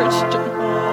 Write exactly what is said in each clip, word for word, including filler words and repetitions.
Christian.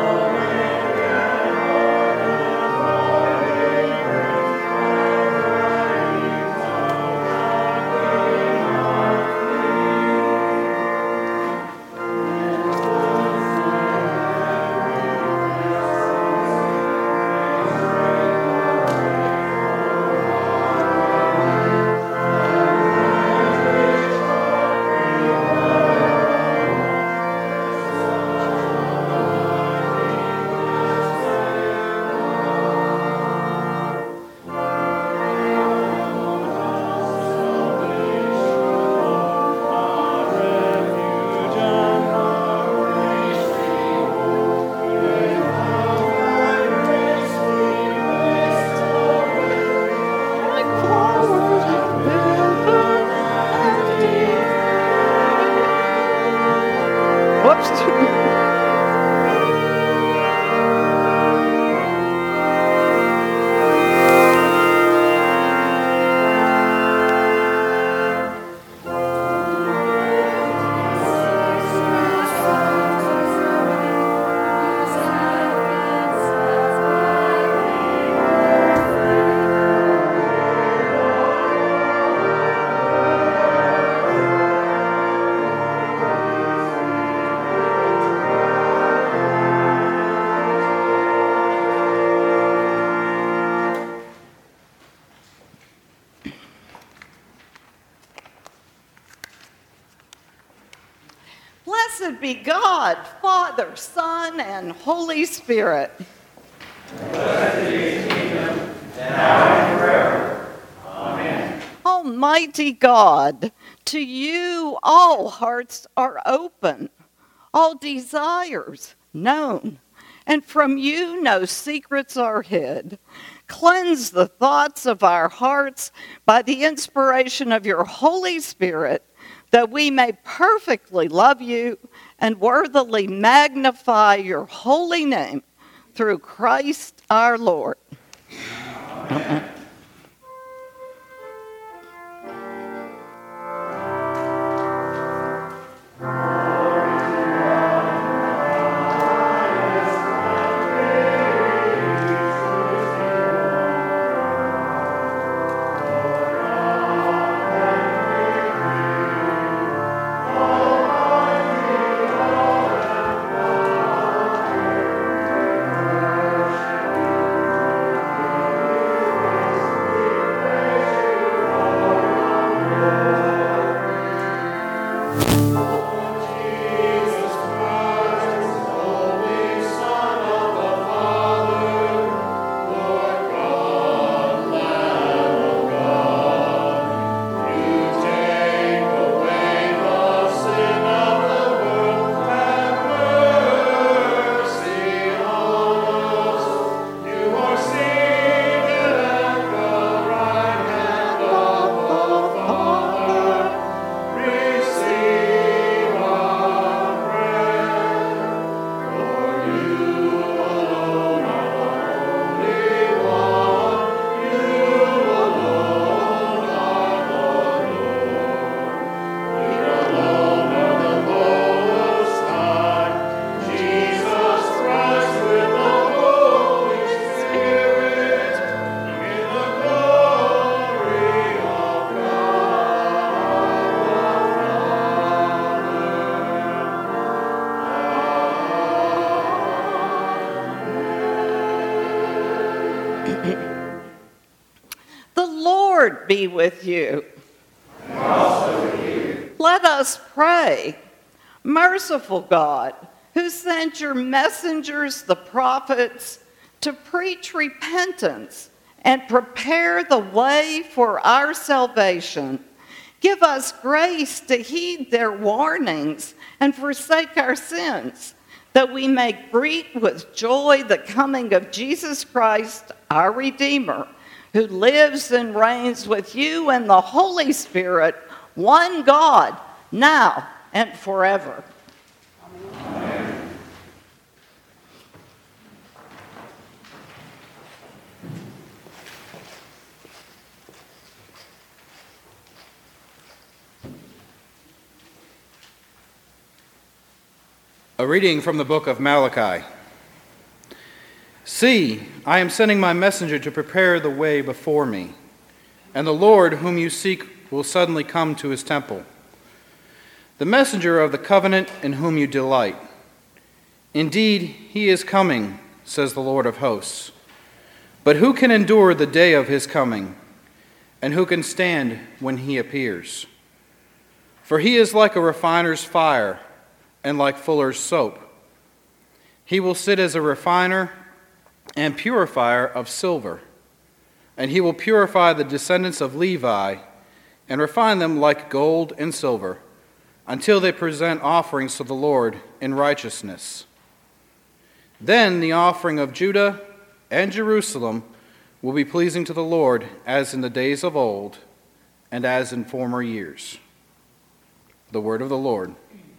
Blessed be God, Father, Son, and Holy Spirit. Blessed be his kingdom, now and forever. Amen. Almighty God, to you all hearts are open, all desires known, and from you no secrets are hid. Cleanse the thoughts of our hearts by the inspiration of your Holy Spirit, that we may perfectly love you and worthily magnify your holy name through Christ our Lord. Amen. The Lord be with you. And also with you. Let us pray. Merciful God, who sent your messengers, the prophets, to preach repentance and prepare the way for our salvation, give us grace to heed their warnings and forsake our sins, that we may greet with joy the coming of Jesus Christ, our Redeemer, who lives and reigns with you and the Holy Spirit, one God, now and forever. Amen. A reading from the book of Malachi. See, I am sending my messenger to prepare the way before me, and the Lord whom you seek will suddenly come to his temple. The messenger of the covenant in whom you delight. Indeed, he is coming, says the Lord of hosts. But who can endure the day of his coming, and who can stand when he appears? For he is like a refiner's fire, and like fuller's soap. He will sit as a refiner and purifier of silver, and he will purify the descendants of Levi and refine them like gold and silver, until they present offerings to the Lord in righteousness. Then the offering of Judah and Jerusalem will be pleasing to the Lord, as in the days of old and as in former years. The word of the Lord.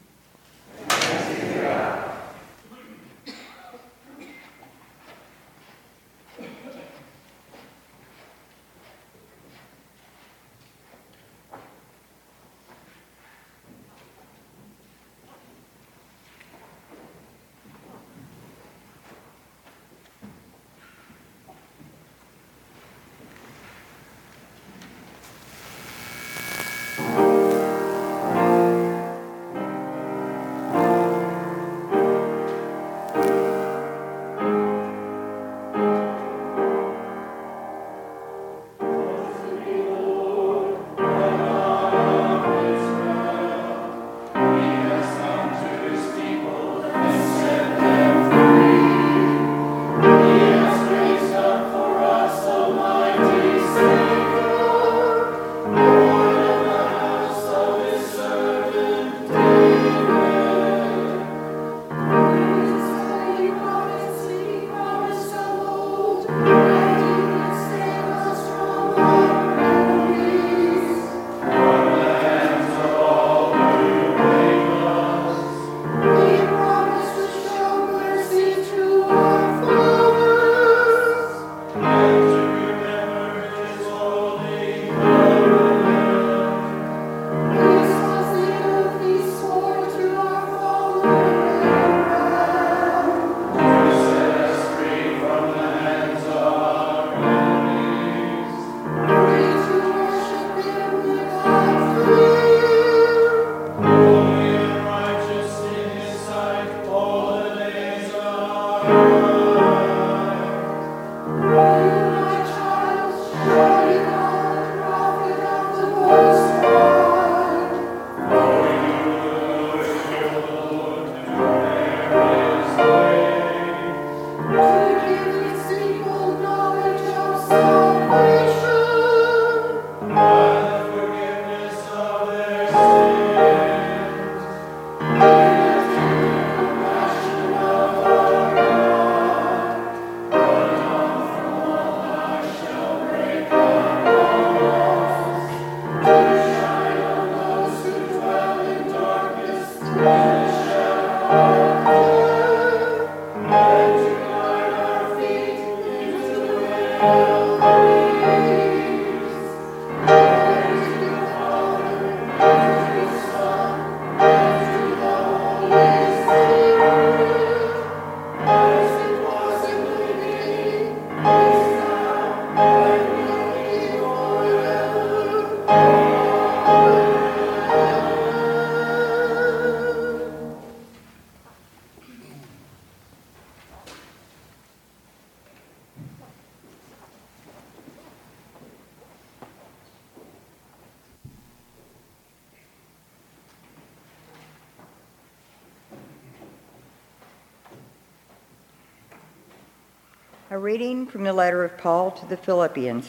A reading from the letter of Paul to the Philippians.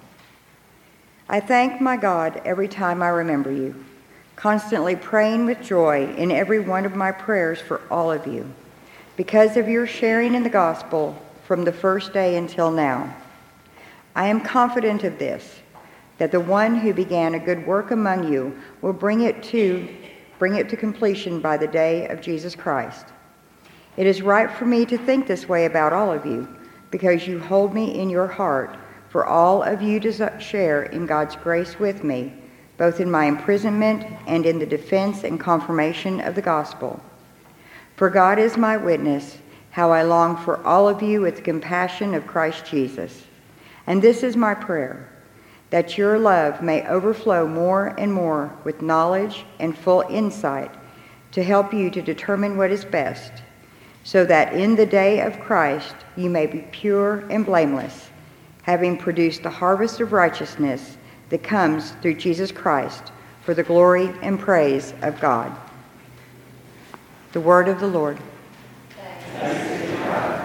I thank my God every time I remember you, constantly praying with joy in every one of my prayers for all of you, because of your sharing in the gospel from the first day until now. I am confident of this, that the one who began a good work among you will bring it to bring it to completion by the day of Jesus Christ. It is right for me to think this way about all of you, because you hold me in your heart for all of you to share in God's grace with me, both in my imprisonment and in the defense and confirmation of the gospel. For God is my witness, how I long for all of you with the compassion of Christ Jesus. And this is my prayer, that your love may overflow more and more with knowledge and full insight to help you to determine what is best, so that in the day of Christ you may be pure and blameless, having produced the harvest of righteousness that comes through Jesus Christ, for the glory and praise of God. The word of the Lord. Thanks be to God.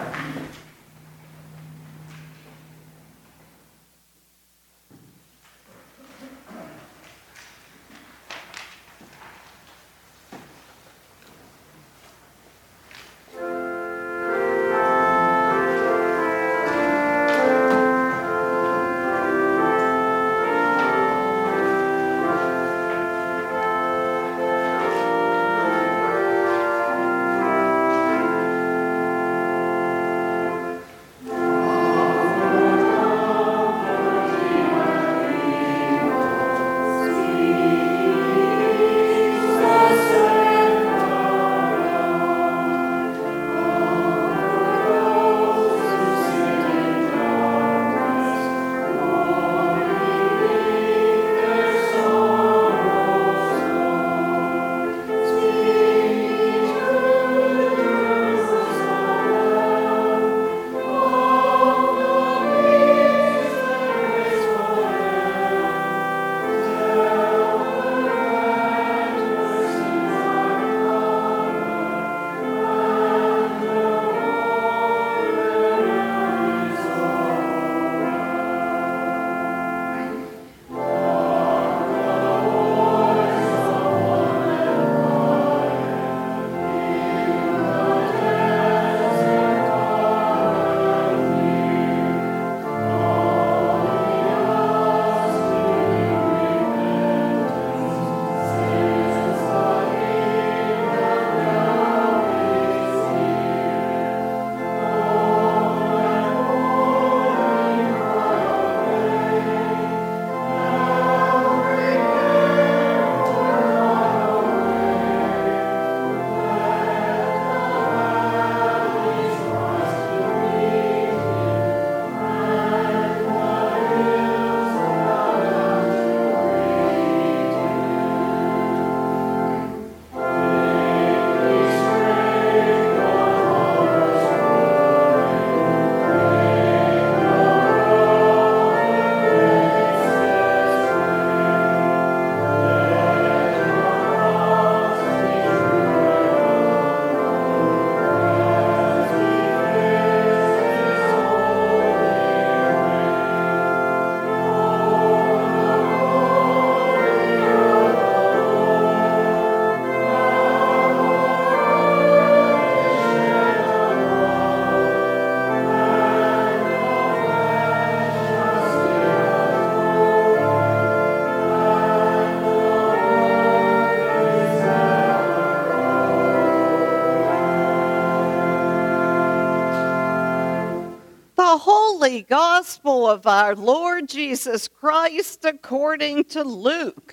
The Holy Gospel of our Lord Jesus Christ according to Luke.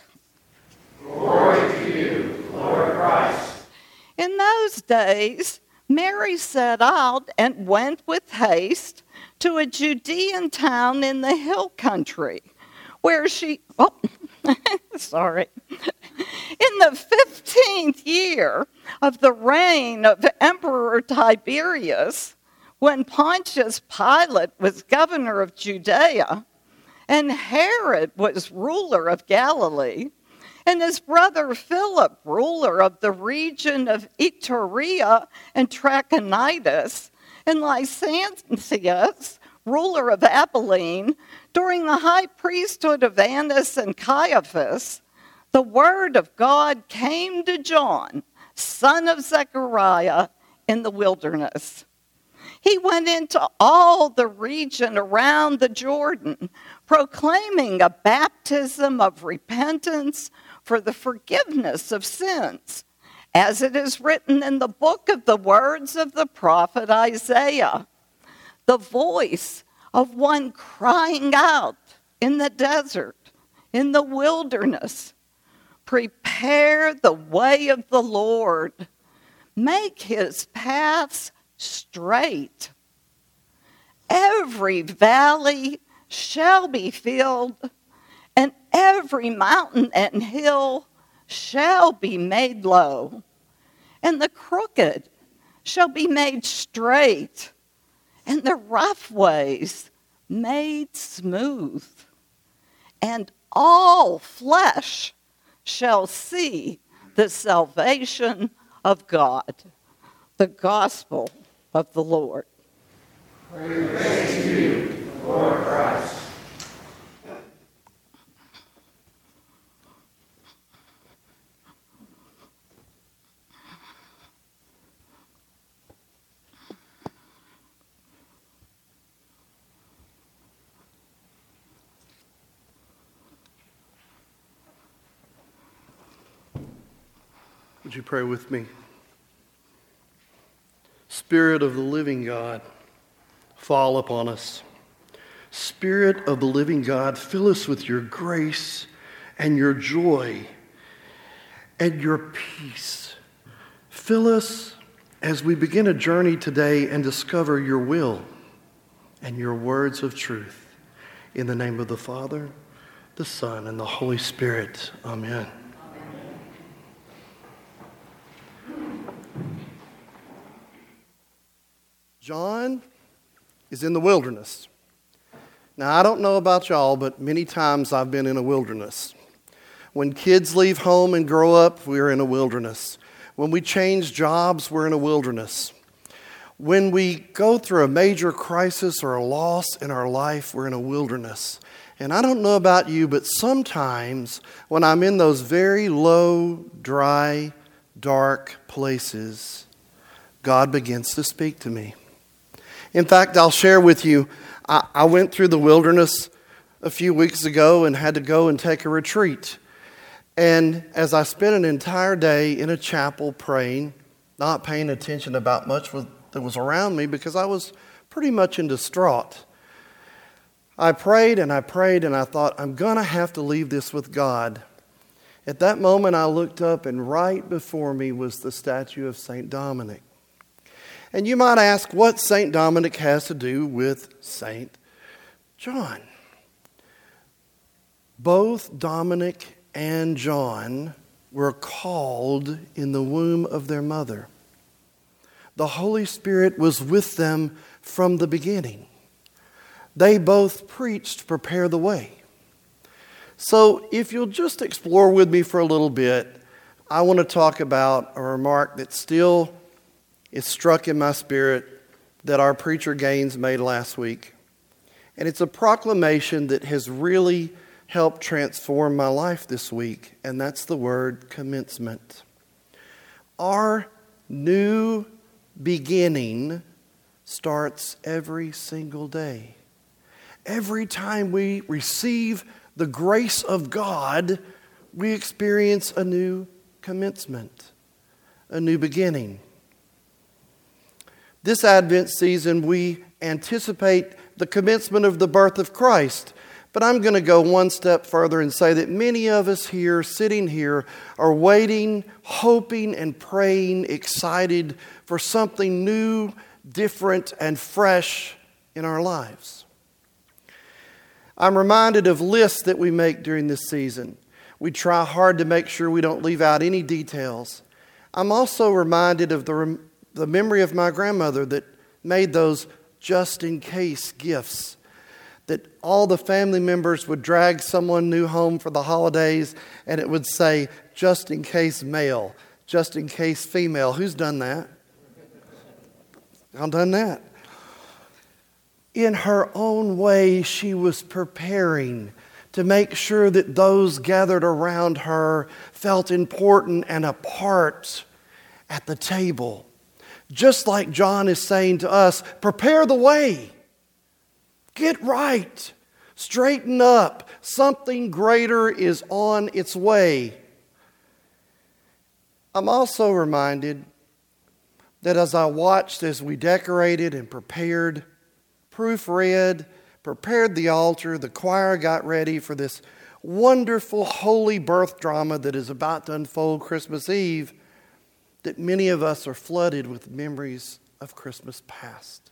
Glory to you, Lord Christ. In those days, Mary set out and went with haste to a Judean town in the hill country, where she, oh, sorry, in the fifteenth year of the reign of Emperor Tiberius, when Pontius Pilate was governor of Judea, and Herod was ruler of Galilee, and his brother Philip, ruler of the region of Iturea and Trachonitis, and Lysanias, ruler of Abilene, during the high priesthood of Annas and Caiaphas, the word of God came to John, son of Zechariah, in the wilderness. He went into all the region around the Jordan, proclaiming a baptism of repentance for the forgiveness of sins, as it is written in the book of the words of the prophet Isaiah, the voice of one crying out in the desert, in the wilderness, prepare the way of the Lord, Make his paths straight. Every valley shall be filled, and every mountain and hill shall be made low, and the crooked shall be made straight, and the rough ways made smooth. And all flesh shall see the salvation of God. The gospel of the Lord. Praise to you, Lord Christ. Would you pray with me? Spirit of the living God, fall upon us. Spirit of the living God, fill us with your grace and your joy and your peace. Fill us as we begin a journey today and discover your will and your words of truth. In the name of the Father, the Son, and the Holy Spirit. Amen. John is in the wilderness. Now, I don't know about y'all, but many times I've been in a wilderness. When kids leave home and grow up, we're in a wilderness. When we change jobs, we're in a wilderness. When we go through a major crisis or a loss in our life, we're in a wilderness. And I don't know about you, but sometimes when I'm in those very low, dry, dark places, God begins to speak to me. In fact, I'll share with you, I, I went through the wilderness a few weeks ago and had to go and take a retreat. And as I spent an entire day in a chapel praying, not paying attention about much that was around me because I was pretty much in distraught. I prayed and I prayed and I thought, I'm going to have to leave this with God. At that moment, I looked up and right before me was the statue of Saint Dominic. And you might ask what Saint Dominic has to do with Saint John. Both Dominic and John were called in the womb of their mother. The Holy Spirit was with them from the beginning. They both preached, prepare the way. So if you'll just explore with me for a little bit, I want to talk about a remark that still is struck in my spirit that our preacher Gaines made last week. And it's a proclamation that has really helped transform my life this week, and that's the word commencement. Our new beginning starts every single day. Every time we receive the grace of God, we experience a new commencement, a new beginning. This Advent season, we anticipate the commencement of the birth of Christ. But I'm going to go one step further and say that many of us here, sitting here, are waiting, hoping, and praying, excited for something new, different, and fresh in our lives. I'm reminded of lists that we make during this season. We try hard to make sure we don't leave out any details. I'm also reminded of the rem- the memory of my grandmother that made those just-in-case gifts, that all the family members would drag someone new home for the holidays, and it would say, just-in-case male, just-in-case female. Who's done that? I've done that. In her own way, she was preparing to make sure that those gathered around her felt important and a part at the table. Just like John is saying to us, prepare the way. Get right. Straighten up. Something greater is on its way. I'm also reminded that as I watched as we decorated and prepared, proofread, prepared the altar, the choir got ready for this wonderful holy birth drama that is about to unfold Christmas Eve, that many of us are flooded with memories of Christmas past.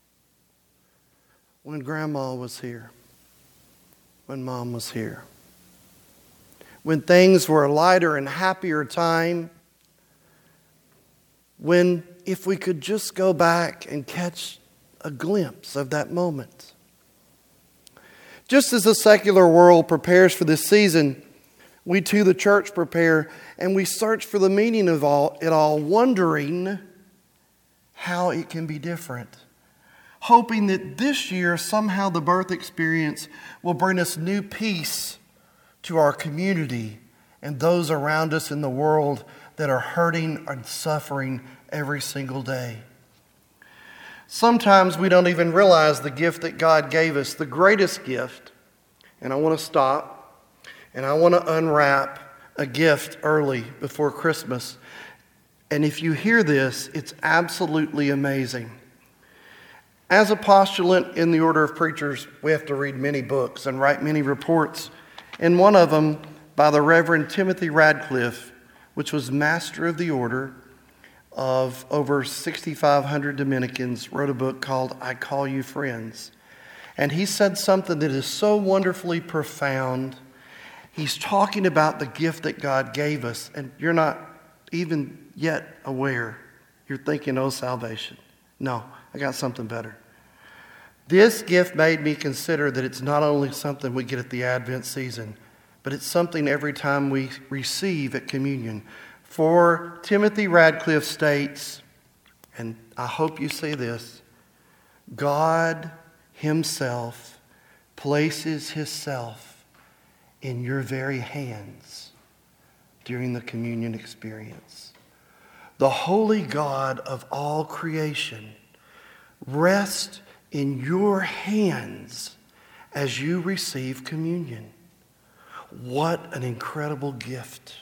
When Grandma was here, when Mom was here, when things were a lighter and happier time, when if we could just go back and catch a glimpse of that moment. Just as the secular world prepares for this season, we too, the church, prepare and we search for the meaning of all, it all, wondering how it can be different. Hoping that this year, somehow the birth experience will bring us new peace to our community and those around us in the world that are hurting and suffering every single day. Sometimes we don't even realize the gift that God gave us, the greatest gift. And I want to stop and I want to unwrap a gift early before Christmas. And if you hear this, it's absolutely amazing. As a postulant in the order of preachers, we have to read many books and write many reports. And one of them by the Reverend Timothy Radcliffe, which was master of the order of over sixty-five hundred Dominicans, wrote a book called I Call You Friends. And he said something that is so wonderfully profound. He's talking about the gift that God gave us, and you're not even yet aware. You're thinking, oh, salvation. No, I got something better. This gift made me consider that it's not only something we get at the Advent season, but it's something every time we receive at communion. For Timothy Radcliffe states, and I hope you see this, God Himself places Himself in your very hands during the communion experience. The holy God of all creation rests in your hands as you receive communion. What an incredible gift.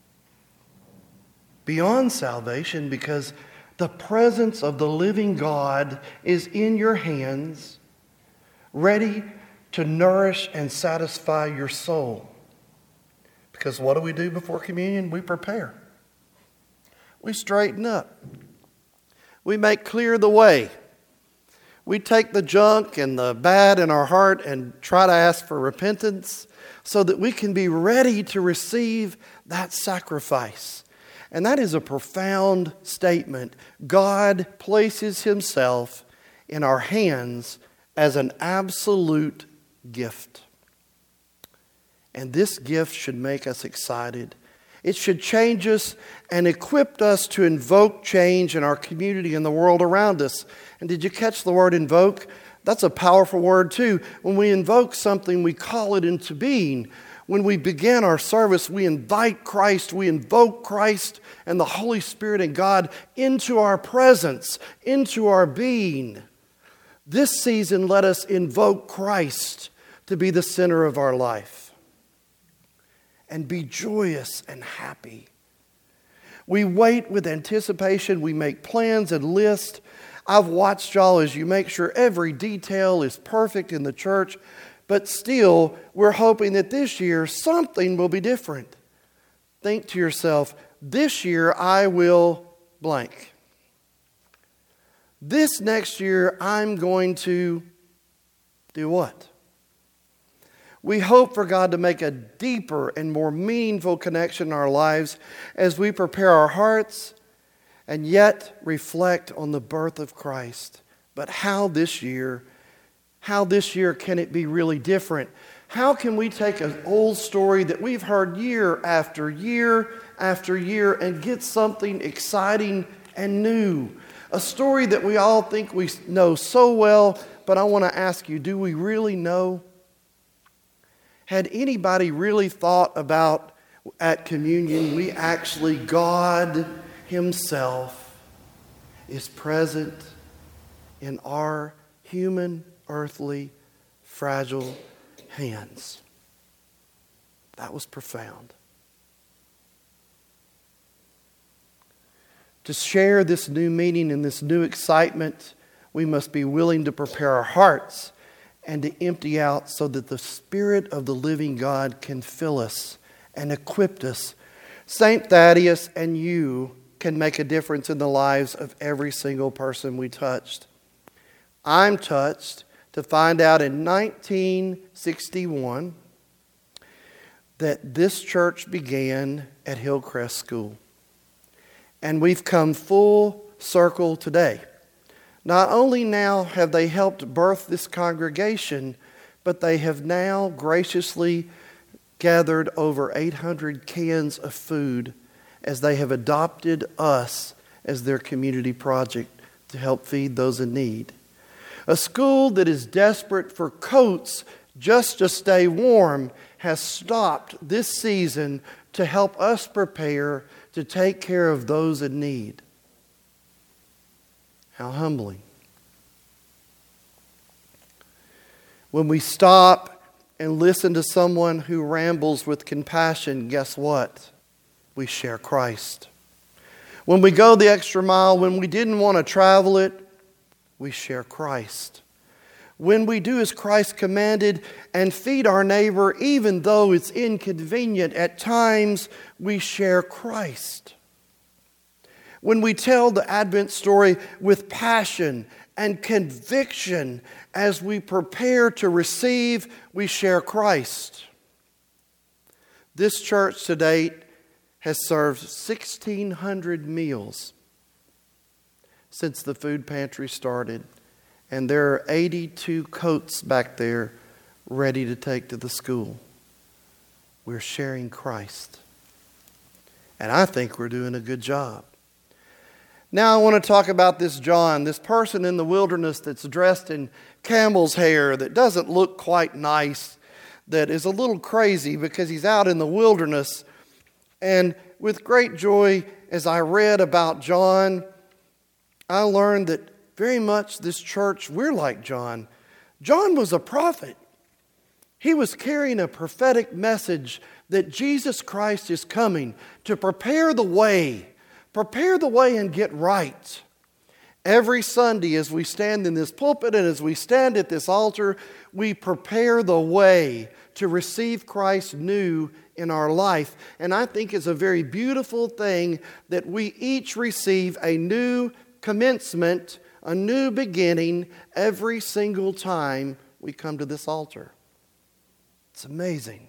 Beyond salvation, because the presence of the living God is in your hands, ready to nourish and satisfy your soul. Because what do we do before communion? We prepare. We straighten up. We make clear the way. We take the junk and the bad in our heart and try to ask for repentance so that we can be ready to receive that sacrifice. And that is a profound statement. God places Himself in our hands as an absolute gift. And this gift should make us excited. It should change us and equip us to invoke change in our community and the world around us. And did you catch the word invoke? That's a powerful word too. When we invoke something, we call it into being. When we begin our service, we invite Christ, we invoke Christ and the Holy Spirit and God into our presence, into our being. This season, let us invoke Christ to be the center of our life and be joyous and happy. We wait with anticipation. We make plans and lists. I've watched y'all as you make sure every detail is perfect in the church, but still, we're hoping that this year something will be different. Think to yourself, this year I will blank. This next year I'm going to do what? We hope for God to make a deeper and more meaningful connection in our lives as we prepare our hearts and yet reflect on the birth of Christ. But how this year, how this year can it be really different? How can we take an old story that we've heard year after year after year and get something exciting and new? A story that we all think we know so well, but I want to ask you, do we really know? Had anybody really thought about at communion, we actually, God Himself is present in our human, earthly, fragile hands? That was profound. To share this new meaning and this new excitement, we must be willing to prepare our hearts and to empty out so that the Spirit of the living God can fill us and equip us. Saint Thaddeus and you can make a difference in the lives of every single person we touched. I'm touched to find out in nineteen sixty-one that this church began at Hillcrest School. And we've come full circle today. Not only now have they helped birth this congregation, but they have now graciously gathered over eight hundred cans of food as they have adopted us as their community project to help feed those in need. A school that is desperate for coats just to stay warm has stopped this season to help us prepare to take care of those in need. How humbling. When we stop and listen to someone who rambles with compassion, guess what? We share Christ. When we go the extra mile, when we didn't want to travel it, we share Christ. When we do as Christ commanded and feed our neighbor, even though it's inconvenient at times, we share Christ. When we tell the Advent story with passion and conviction as we prepare to receive, we share Christ. This church to date has served sixteen hundred meals since the food pantry started. And there are eighty-two coats back there ready to take to the school. We're sharing Christ. And I think we're doing a good job. Now I want to talk about this John, this person in the wilderness that's dressed in camel's hair, that doesn't look quite nice, that is a little crazy because he's out in the wilderness. And with great joy, as I read about John, I learned that very much this church, we're like John. John was a prophet. He was carrying a prophetic message that Jesus Christ is coming to prepare the way. Prepare the way and get right. Every Sunday as we stand in this pulpit and as we stand at this altar, we prepare the way to receive Christ new in our life. And I think it's a very beautiful thing that we each receive a new commencement, a new beginning every single time we come to this altar. It's amazing.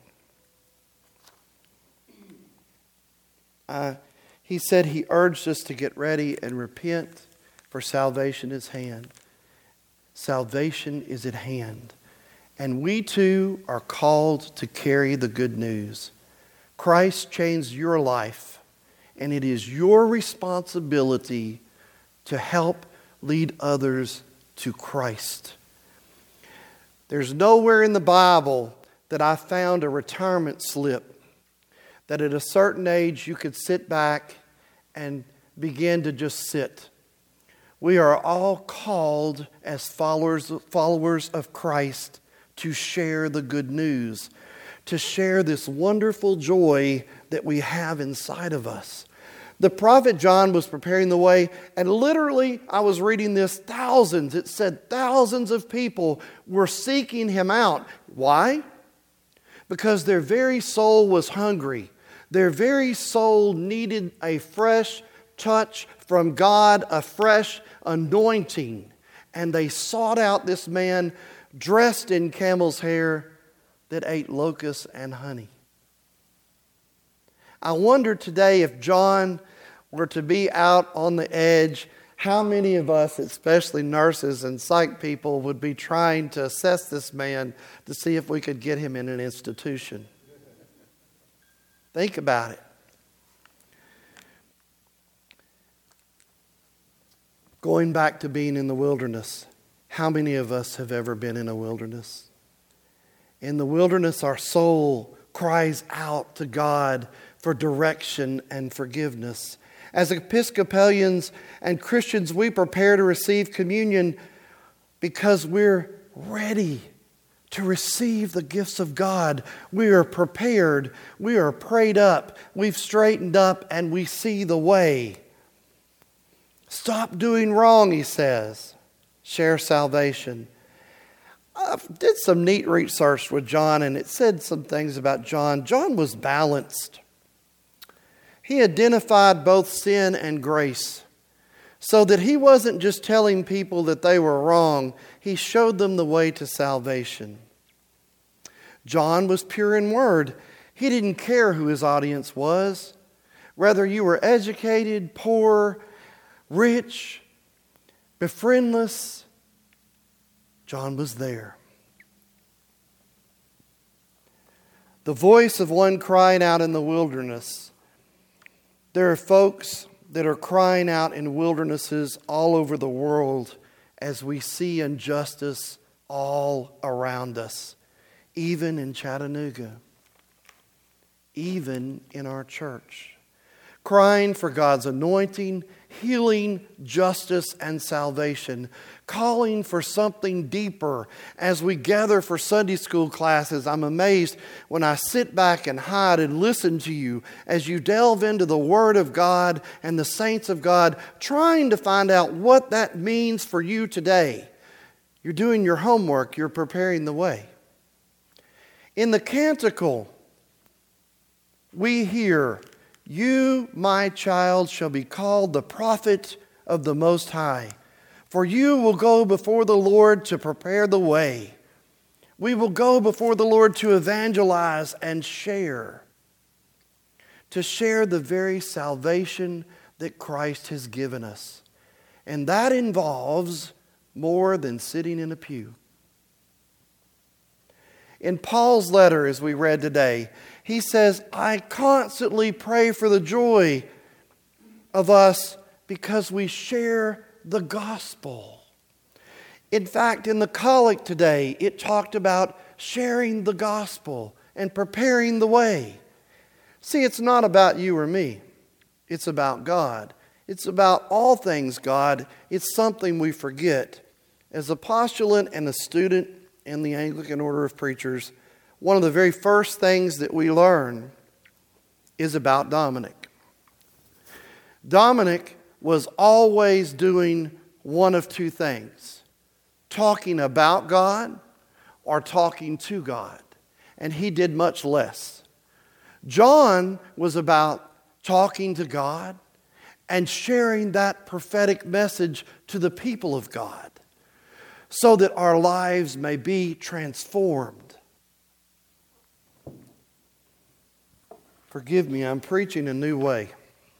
Uh, he said he urged us to get ready and repent, for salvation is hand. Salvation is at hand. And we too are called to carry the good news. Christ changed your life, and it is your responsibility to help lead others to Christ. There's nowhere in the Bible that I found a retirement slip that at a certain age you could sit back and begin to just sit. We are all called as followers, followers of Christ to share the good news, to share this wonderful joy that we have inside of us. The prophet John was preparing the way, and literally, I was reading this, thousands, it said thousands of people were seeking him out. Why? Because their very soul was hungry. Their very soul needed a fresh touch from God, a fresh anointing. And they sought out this man dressed in camel's hair that ate locusts and honey. I wonder today if John were to be out on the edge, how many of us, especially nurses and psych people, would be trying to assess this man to see if we could get him in an institution? Think about it. Going back to being in the wilderness, how many of us have ever been in a wilderness? In the wilderness, our soul cries out to God for direction and forgiveness. As Episcopalians and Christians, we prepare to receive communion because we're ready to receive the gifts of God. We are prepared. We are prayed up. We've straightened up and we see the way. Stop doing wrong, he says. Share salvation. I did some neat research with John, and it said some things about John. John was balanced. He identified both sin and grace, so that he wasn't just telling people that they were wrong, he showed them the way to salvation. John was pure in word. He didn't care who his audience was. Whether you were educated, poor, rich, befriendless, John was there. The voice of one crying out in the wilderness. There are folks that are crying out in wildernesses all over the world as we see injustice all around us, even in Chattanooga, even in our church. Crying for God's anointing, healing, justice, and salvation. Calling for something deeper. As we gather for Sunday school classes, I'm amazed when I sit back and hide and listen to you as you delve into the Word of God and the saints of God, trying to find out what that means for you today. You're doing your homework. You're preparing the way. In the canticle, we hear, "You, my child, shall be called the prophet of the Most High, for you will go before the Lord to prepare the way." We will go before the Lord to evangelize and share, to share the very salvation that Christ has given us. And that involves more than sitting in a pew. In Paul's letter, as we read today, he says, "I constantly pray for the joy of us because we share the gospel." In fact, in the collect today, it talked about sharing the gospel and preparing the way. See, it's not about you or me. It's about God. It's about all things God. It's something we forget. As a postulant and a student in the Anglican Order of Preachers, one of the very first things that we learn is about Dominic. Dominic was always doing one of two things: talking about God or talking to God. And he did much less. John was about talking to God and sharing that prophetic message to the people of God, so that our lives may be transformed. Forgive me, I'm preaching a new way.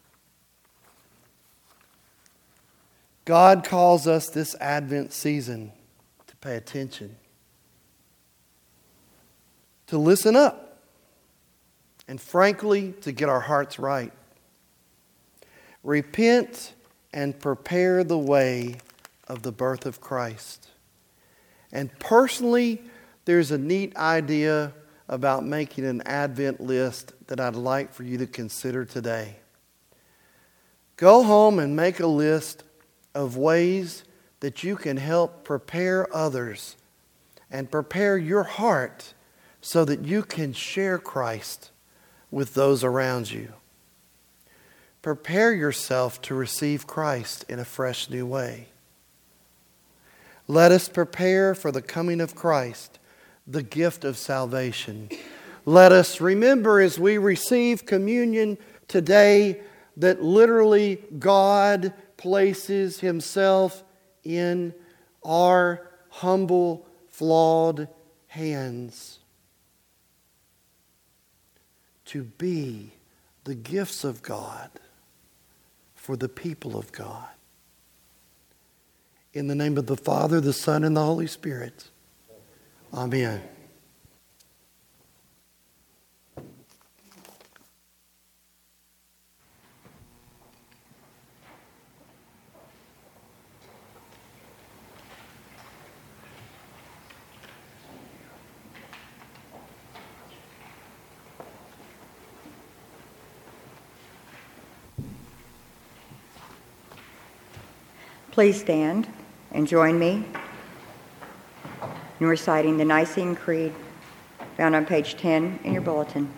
God calls us this Advent season to pay attention, to listen up, and frankly, to get our hearts right. Repent and prepare the way of the birth of Christ. And personally, there's a neat idea about making an Advent list that I'd like for you to consider today. Go home and make a list of ways that you can help prepare others and prepare your heart so that you can share Christ with those around you. Prepare yourself to receive Christ in a fresh new way. Let us prepare for the coming of Christ, the gift of salvation. Let us remember as we receive communion today that literally God places Himself in our humble, flawed hands to be the gifts of God for the people of God. In the name of the Father, the Son, and the Holy Spirit. Amen. Please stand and join me in reciting the Nicene Creed found on page ten in your bulletin.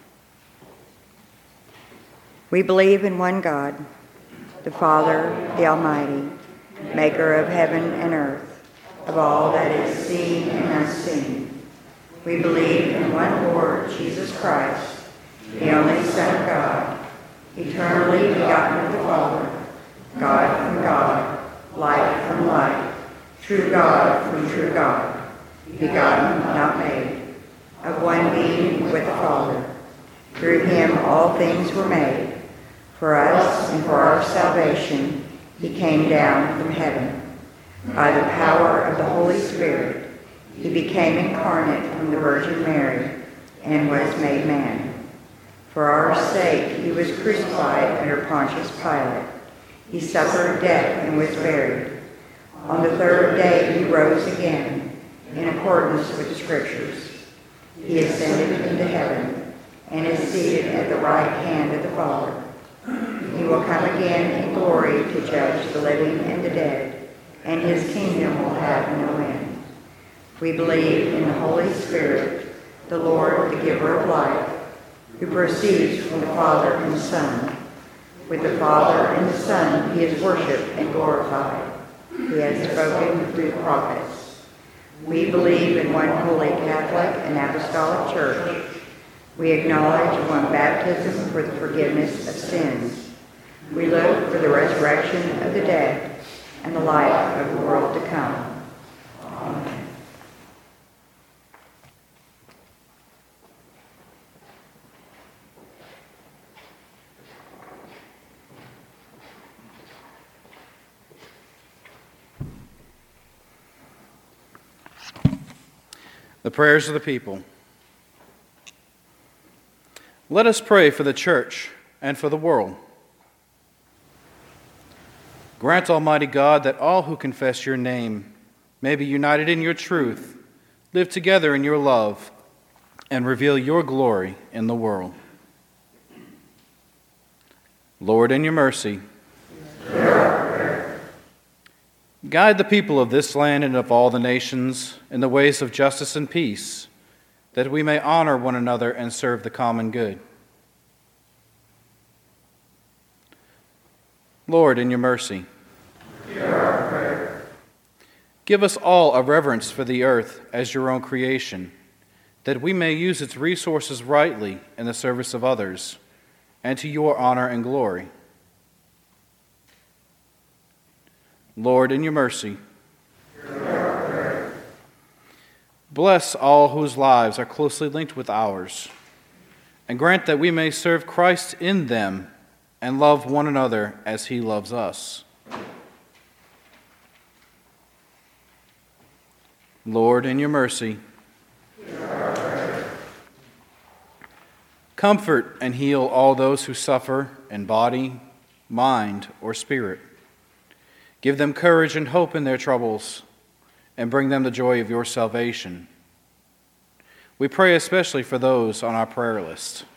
We believe in one God, the Father, the Almighty, maker of heaven and earth, of all that is seen and unseen. We believe in one Lord, Jesus Christ, the only Son of God, eternally begotten of the Father, God from God, light from light, true God from true God, begotten, not made, of one being with the Father. Through him all things were made. For us and for our salvation he came down from heaven. By the power of the Holy Spirit he became incarnate from the Virgin Mary and was made man. For our sake he was crucified under Pontius Pilate. He suffered death and was buried. On the third day he rose again, in accordance with the Scriptures. He ascended into heaven and is seated at the right hand of the Father. He will come again in glory to judge the living and the dead, and his kingdom will have no end. We believe in the Holy Spirit, the Lord, the giver of life, who proceeds from the Father and the Son. With the Father and the Son he is worshipped and glorified. He has spoken through the prophets. We believe in one holy Catholic and Apostolic Church. We acknowledge one baptism for the forgiveness of sins. We look for the resurrection of the dead and the life of the world to come. Amen. The prayers of the people. Let us pray for the church and for the world. Grant, Almighty God, that all who confess your name may be united in your truth, live together in your love, and reveal your glory in the world. Lord, in your mercy, guide the people of this land and of all the nations in the ways of justice and peace, that we may honor one another and serve the common good. Lord, in your mercy, hear our prayer. Give us all a reverence for the earth as your own creation, that we may use its resources rightly in the service of others and to your honor and glory. Lord, in your mercy, bless all whose lives are closely linked with ours, and grant that we may serve Christ in them and love one another as he loves us. Lord, in your mercy, comfort and heal all those who suffer in body, mind, or spirit. Give them courage and hope in their troubles, and bring them the joy of your salvation. We pray especially for those on our prayer list.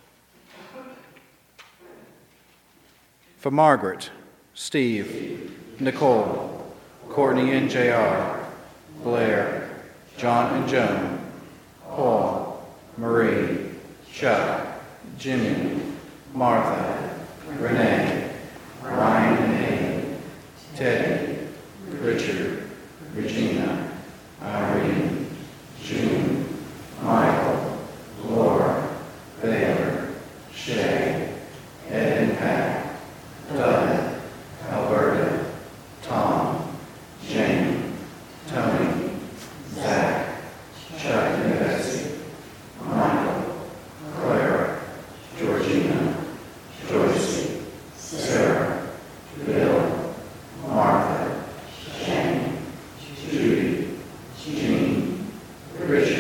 For Margaret, Steve, Nicole, Courtney and J R, Blair, John and Joan, Paul, Marie, Chuck, Jimmy, Martha, Renee, Ryan and Amy, Teddy, Richard, Regina, Irene, June, Michael, Laura, Baylor, Shay, Ed and Pat, Doug, Alberta, Tom, Jamie, Tony, Zach, Chuck and Betsy, Michael, Clara, Georgina, Joyce, Sarah, Bill, Martha, Shane, Judy, Jean, Richard,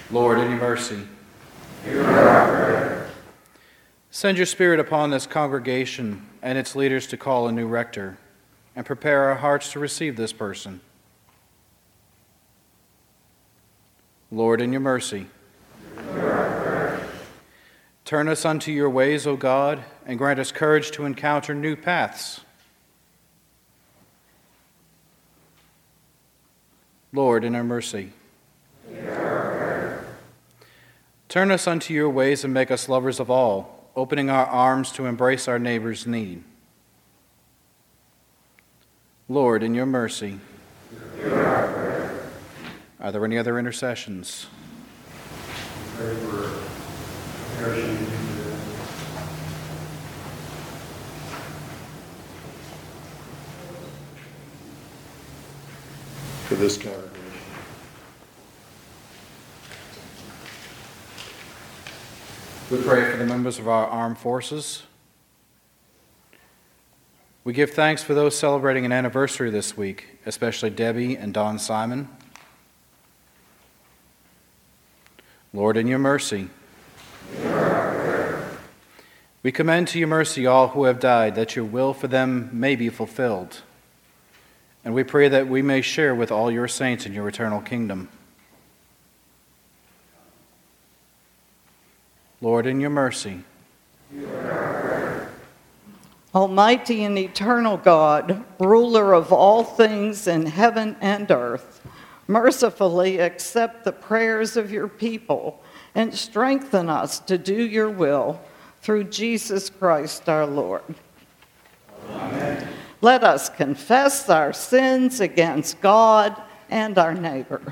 Lord, in your mercy. Hear our prayer. Send your Spirit upon this congregation and its leaders to call a new rector, and prepare our hearts to receive this person. Lord, in your mercy. Hear our prayer. Turn us unto your ways, O God, and grant us courage to encounter new paths. Lord, in our mercy. Hear our prayer. Turn us unto your ways and make us lovers of all, opening our arms to embrace our neighbor's need. Lord, in your mercy. Hear our prayer. Are there any other intercessions? Pray for perishing for this congregation. We pray for the members of our armed forces. We give thanks for those celebrating an anniversary this week, especially Debbie and Don Simon. Lord, in your mercy. We commend to your mercy all who have died, that your will for them may be fulfilled. And we pray that we may share with all your saints in your eternal kingdom. Lord, in your mercy. Almighty and eternal God, ruler of all things in heaven and earth, mercifully accept the prayers of your people and strengthen us to do your will through Jesus Christ our Lord. Amen. Let us confess our sins against God and our neighbor.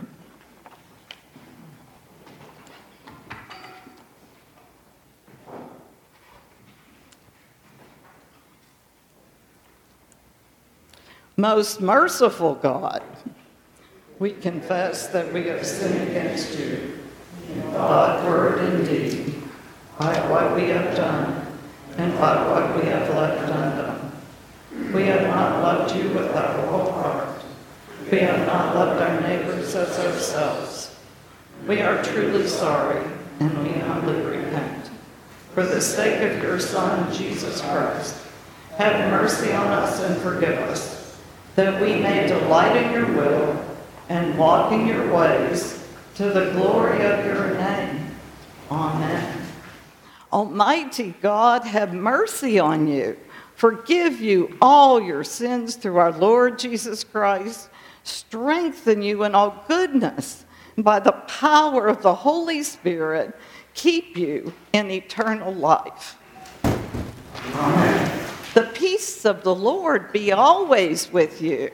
Most merciful God, we confess that we have sinned against you in thought, word, and deed, by what we have done and by what we have left undone. We have not loved you with our whole heart. We have not loved our neighbors as ourselves. We are truly sorry, and we humbly repent. For the sake of your Son, Jesus Christ, have mercy on us and forgive us, that we may delight in your will and walk in your ways to the glory of your name. Amen. Almighty God, have mercy on you, forgive you all your sins through our Lord Jesus Christ, strengthen you in all goodness, and by the power of the Holy Spirit, keep you in eternal life. Amen. The peace of the Lord be always with you.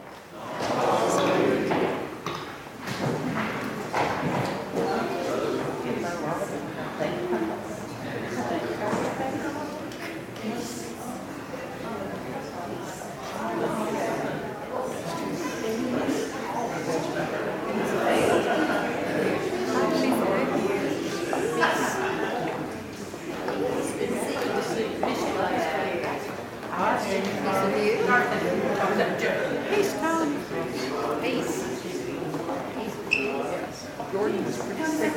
Peace, Tom. Peace. Jordan was pretty sick.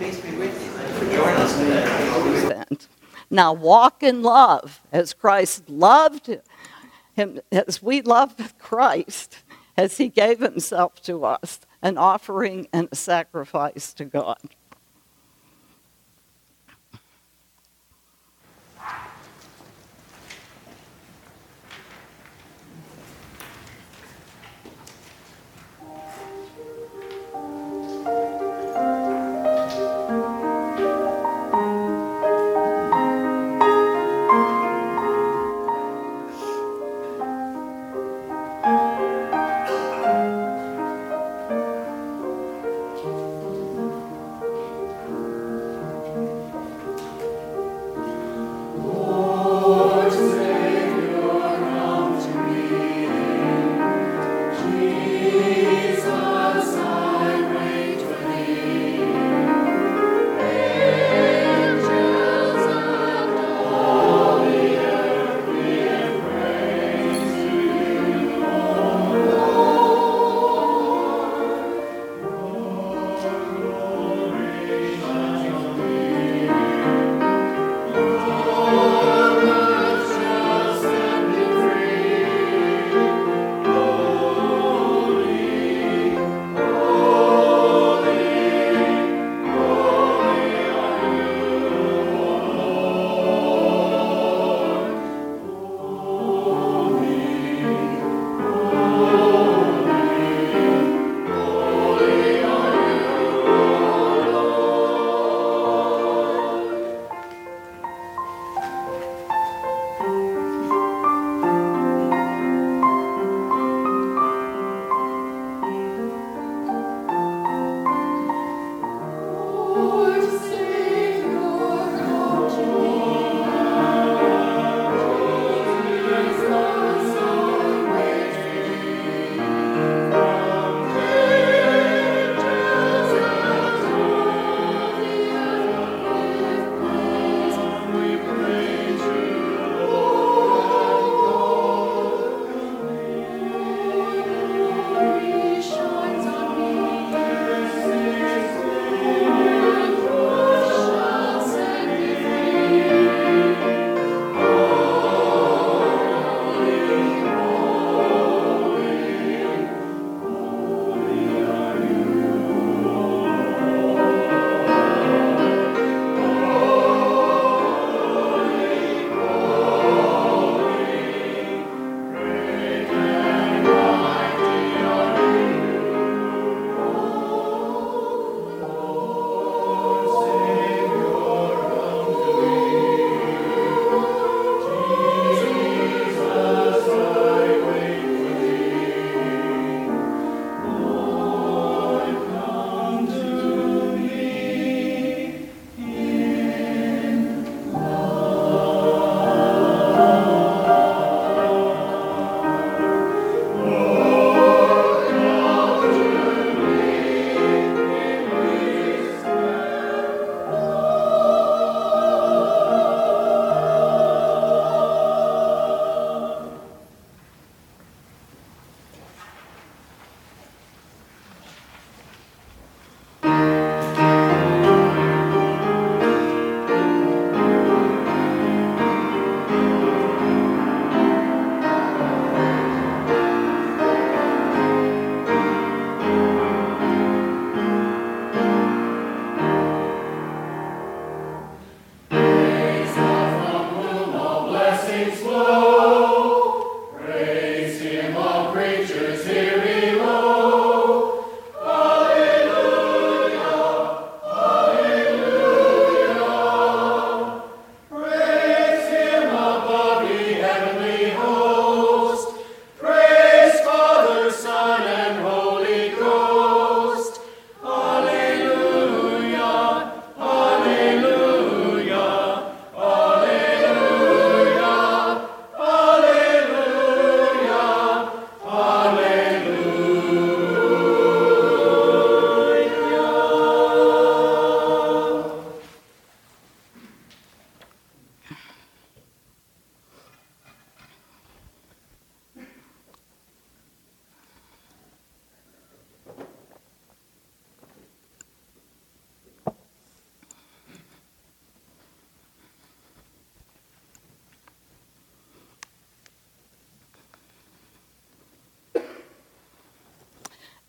Peace be with you. Thank you for joining us today. Now walk in love as Christ loved him, as we loved Christ, as he gave himself to us, an offering and a sacrifice to God.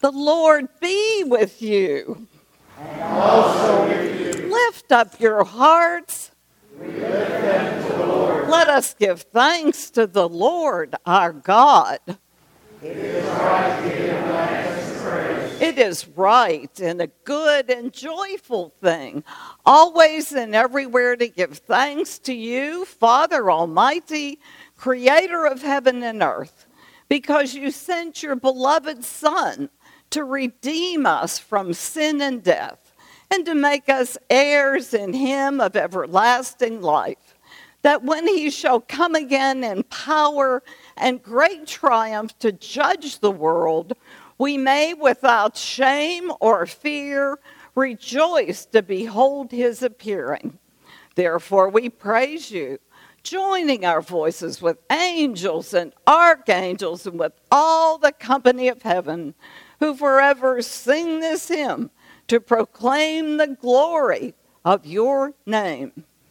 The Lord be with you. And also with you. Lift up your hearts. We lift them to the Lord. Let us give thanks to the Lord our God. It is right to give thanks and praise. It is right and a good and joyful thing, always and everywhere to give thanks to you, Father Almighty, Creator of heaven and earth, because you sent your beloved Son to redeem us from sin and death, and to make us heirs in him of everlasting life, that when he shall come again in power and great triumph to judge the world, we may without shame or fear rejoice to behold his appearing. Therefore we praise you, joining our voices with angels and archangels and with all the company of heaven, who forever sing this hymn to proclaim the glory of your name.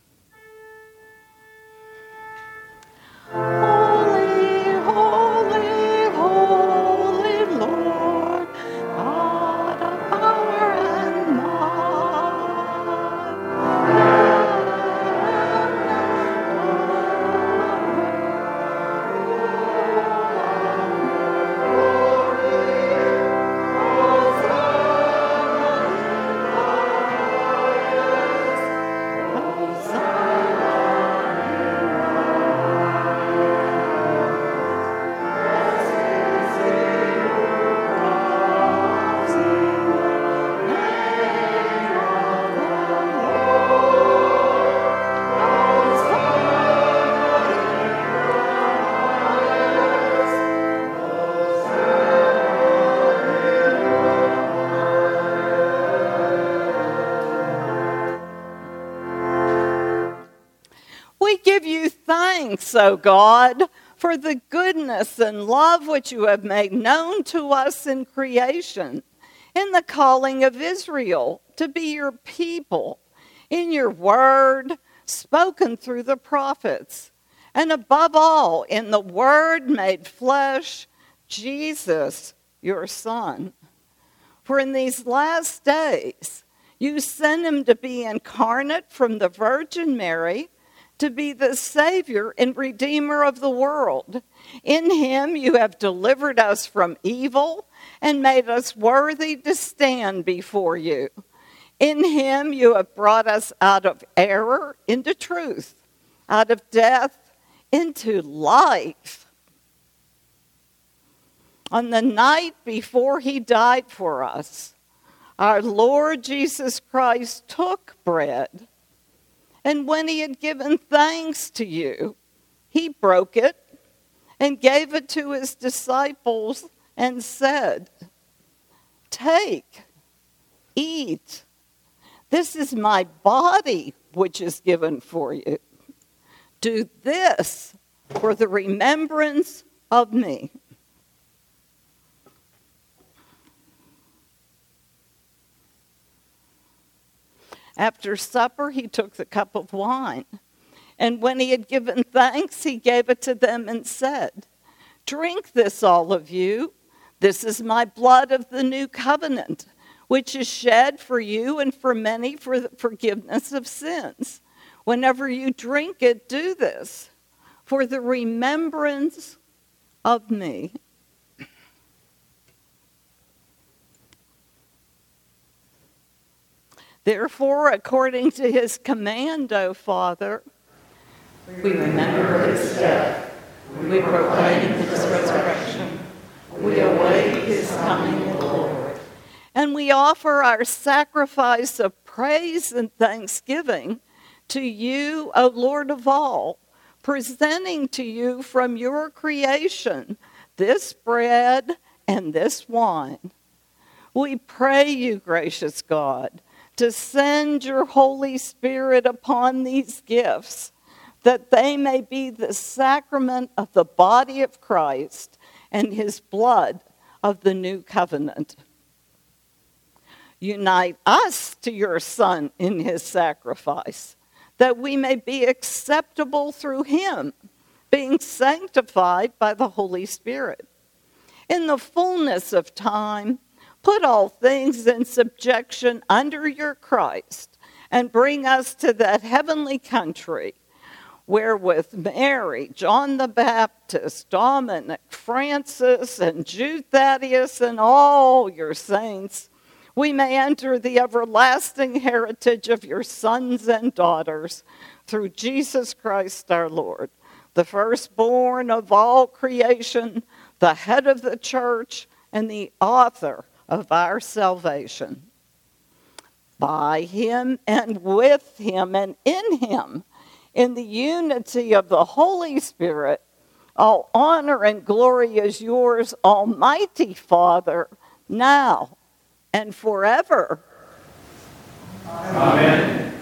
Holy, holy, holy Lord, God of power and We give you thanks, O God, for the goodness and love which you have made known to us in creation, in the calling of Israel to be your people, in your word spoken through the prophets, and above all, in the word made flesh, Jesus, your Son. For in these last days, you sent him to be incarnate from the Virgin Mary, to be the Savior and Redeemer of the world. In him you have delivered us from evil and made us worthy to stand before you. In him you have brought us out of error into truth, out of death into life. On the night before he died for us, our Lord Jesus Christ took bread, and when he had given thanks to you, he broke it and gave it to his disciples and said, "Take, eat. This is my body which is given for you. Do this for the remembrance of me." After supper, he took the cup of wine, and when he had given thanks, he gave it to them and said, "Drink this, all of you. This is my blood of the new covenant, which is shed for you and for many for the forgiveness of sins. Whenever you drink it, do this for the remembrance of me." Therefore, according to his command, O Father, we remember his death. We proclaim his resurrection. We await his coming in glory. and we offer our sacrifice of praise and thanksgiving to you, O Lord of all, presenting to you from your creation this bread and this wine. We pray you, gracious God, to send your Holy Spirit upon these gifts, that they may be the sacrament of the body of Christ and his blood of the new covenant. Unite us to your Son in his sacrifice, that we may be acceptable through him, being sanctified by the Holy Spirit. In the fullness of time, Put all things in subjection under your Christ, and bring us to that heavenly country where with Mary, John the Baptist, Dominic, Francis, and Jude Thaddeus, and all your saints, we may enter the everlasting heritage of your sons and daughters through Jesus Christ our Lord, the firstborn of all creation, the head of the church, and the author of our salvation. By him and with him and in him, in the unity of the Holy Spirit, all honor and glory is yours, Almighty Father, now and forever. Amen.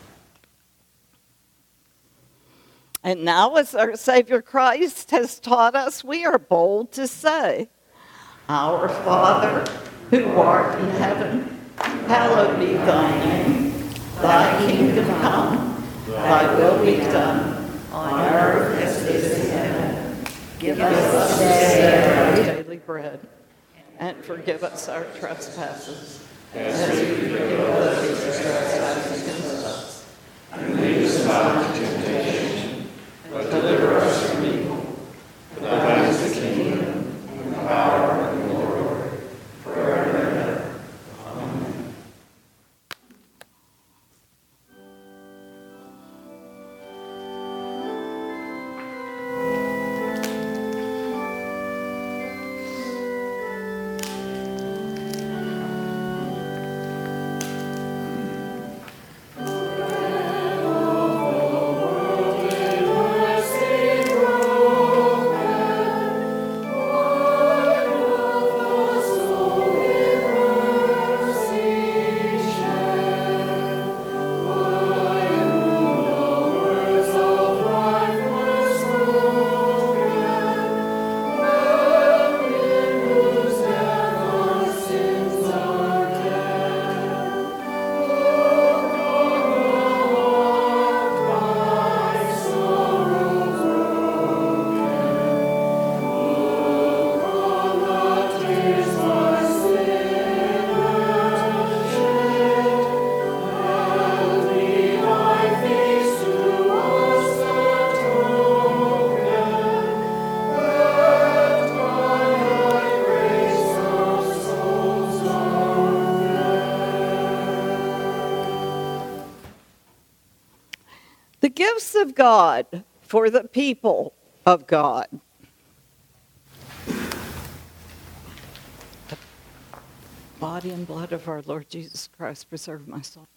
And now, as our Savior Christ has taught us, we are bold to say, Our Father, who art in heaven, hallowed be thy name. Thy kingdom come, thy will be done, on earth as it is in heaven. Give us this day our daily bread, and forgive us our trespasses, as we forgive those who trespass against us. And lead us not into temptation, but deliver us from evil. For thine is the kingdom, and the power, and the glory, forever and ever. Amen. The gifts of God for the people of God. The body and blood of our Lord Jesus Christ, preserve my soul.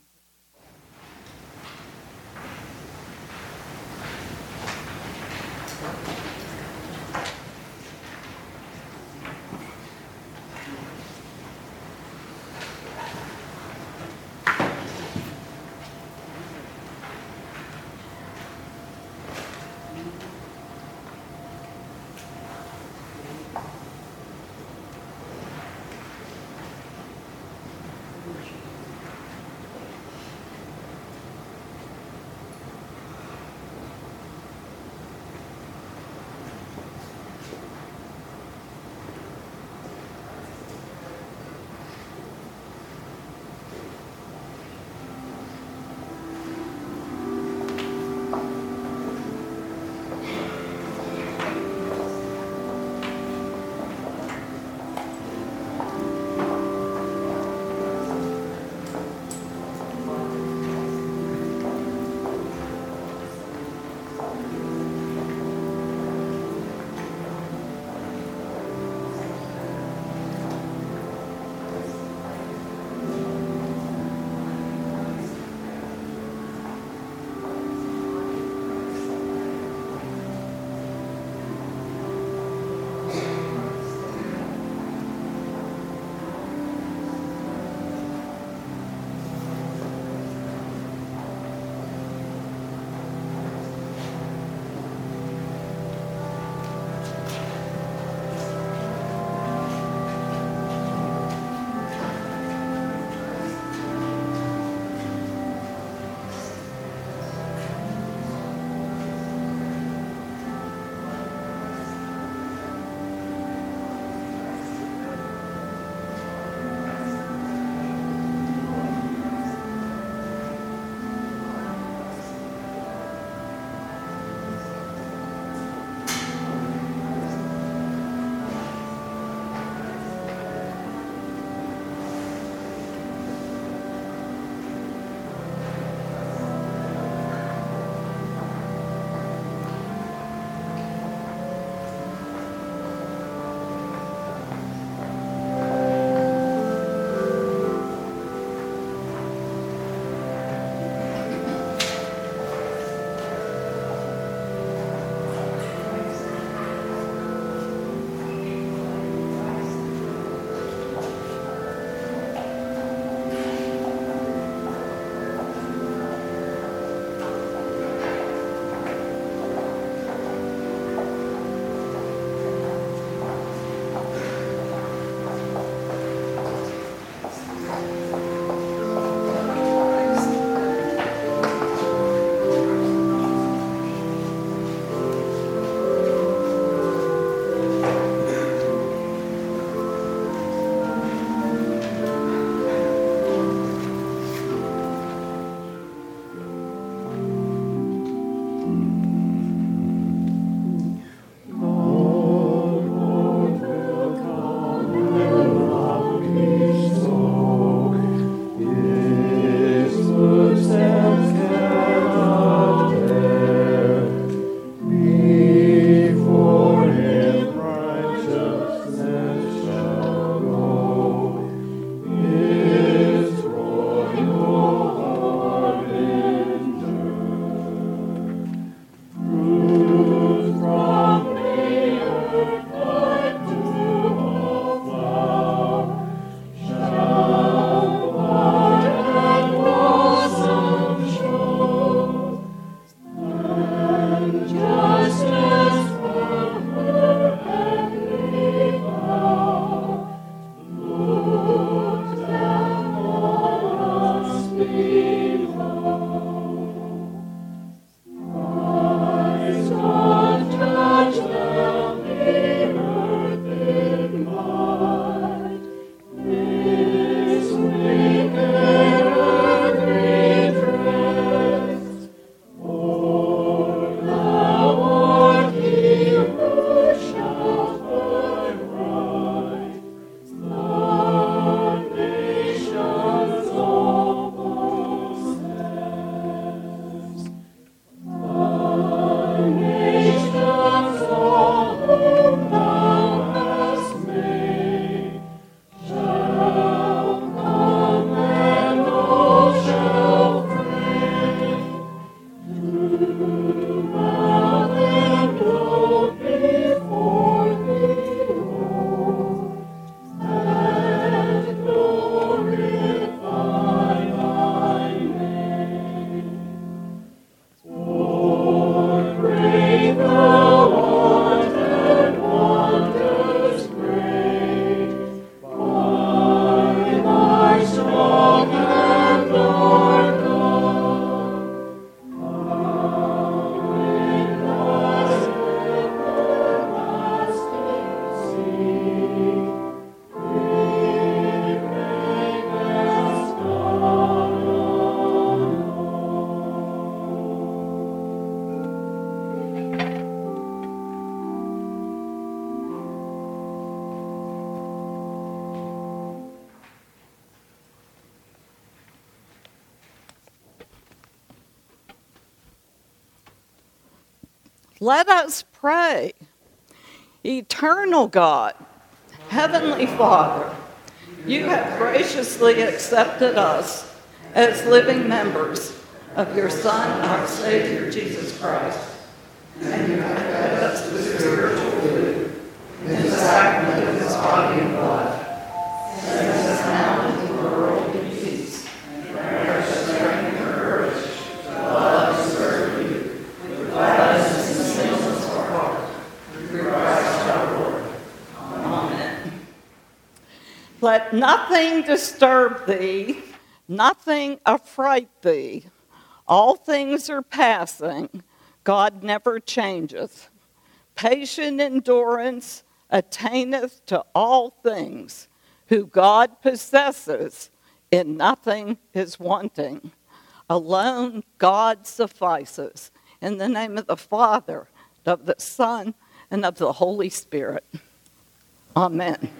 Let us pray. Eternal God, Heavenly Father, you have graciously accepted us as living members of your Son, our Savior, Jesus Christ, and you have fed us with spiritual food in the sacrament of his body and blood. Send us now into the world in peace, and grant us strength and courage to love and serve you with gladness and singleness of heart, through Christ our Lord. Amen. Let nothing disturb thee, nothing affright thee. All things are passing, God never changeth. Patient endurance attaineth to all things. Who God possesses, in nothing is wanting. Alone God suffices. In the name of the Father, of the Son, and of the Holy Spirit. Amen.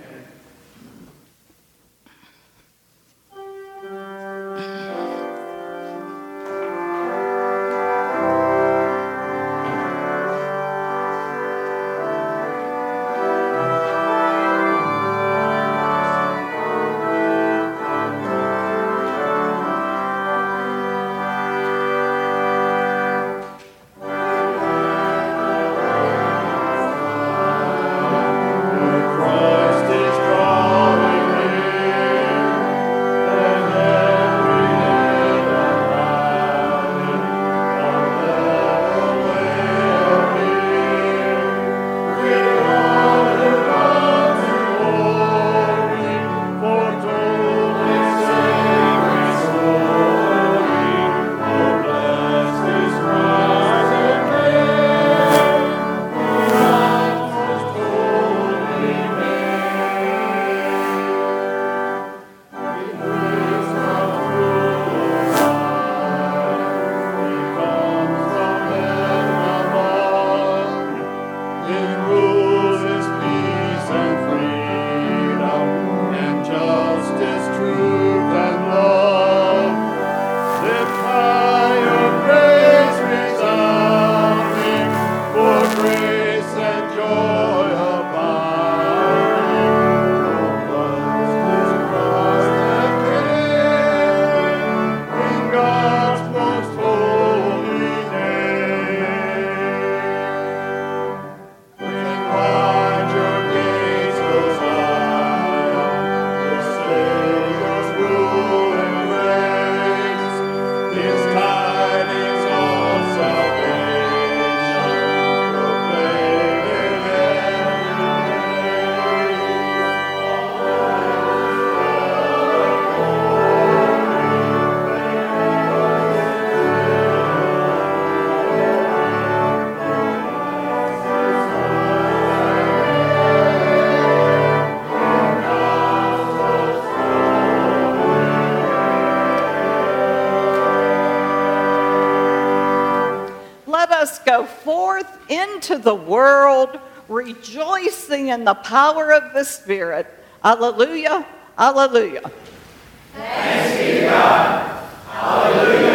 Go forth into the world, rejoicing in the power of the Spirit. Alleluia, alleluia. Thanks be to God. Hallelujah.